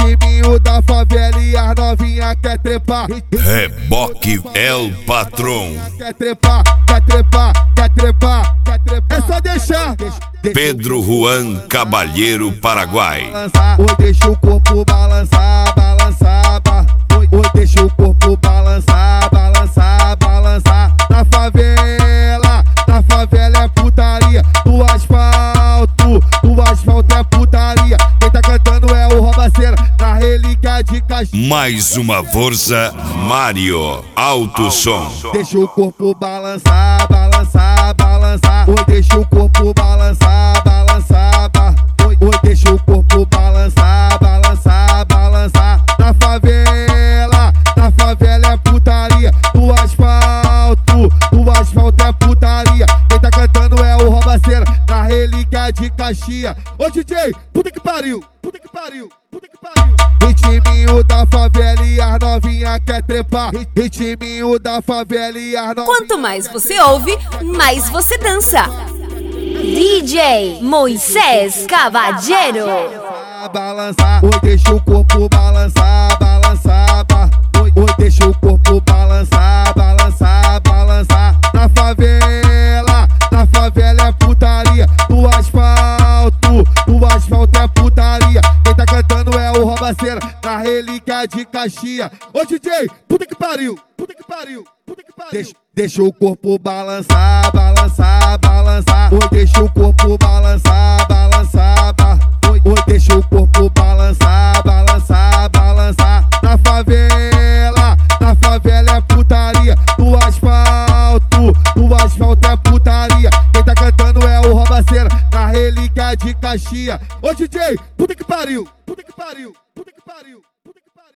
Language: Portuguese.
Ritminho da favela e as novinha quer trepar. Reboque El Patrão. Quer trepar, quer trepar, quer trepar, quer trepar. É só deixar. Pedro Juan Cabalheiro, Paraguai. Oi, deixa o corpo balançar, balançar. Oi, deixa o corpo balançar, balançar, balançar. Na favela é putaria. Do asfalto é putaria. Quem tá cantando é o Robaceira, na relíquia de Caxias. Mais uma força, Mário Alto Som. Deixa o corpo balançar, balançar, balançar. Oi, deixa o corpo balançar, balançar. Oi, deixa o corpo balançar, balançar, balançar. Na favela é putaria. Do asfalto é putaria. Quem tá cantando é o Robaceira, na relíquia de Caxias. Ô DJ, puta que pariu, puta que pariu, puta que pariu. Ritminho da favela e as novinha quer trepar. Ritminho da favela e as novinha. Quanto mais você ouve, mais você dança. DJ Moisés Cabalheiro. Balançar, oi, deixa o corpo balançar, balançar. Oi, deixa o corpo balançar, balançar, balançar. Na favela é putaria. Do asfalto é putaria. Quem tá cantando é o Robaceira, na relíquia de Caxias. Ô DJ, puta que pariu, puta que pariu, puta que pariu. Deixa o corpo balançar, balançar, balançar. Oi, deixa o corpo balançar, balançar. Oi, deixa o corpo balançar, balançar, balançar. Na favela é putaria. Do asfalto é putaria. Quem tá cantando é o Robaceira, na relíquia de Caxias. Ô DJ, puta que pariu, puta que pariu, puta que pariu.